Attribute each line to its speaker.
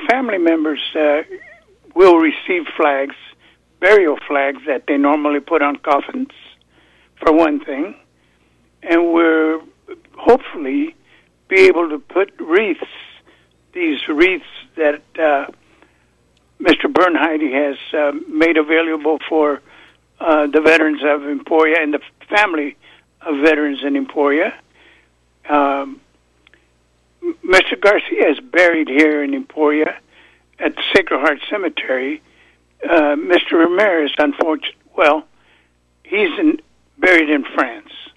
Speaker 1: family members will receive flags, burial flags that they normally put on coffins, for one thing, and we'll hopefully be able to put wreaths, these wreaths that Mr. Bernheide has made available for the veterans of Emporia and the family of veterans in Emporia. Mr. Garcia is buried here in Emporia at the Sacred Heart Cemetery. Mr. Ramirez, he's buried in France.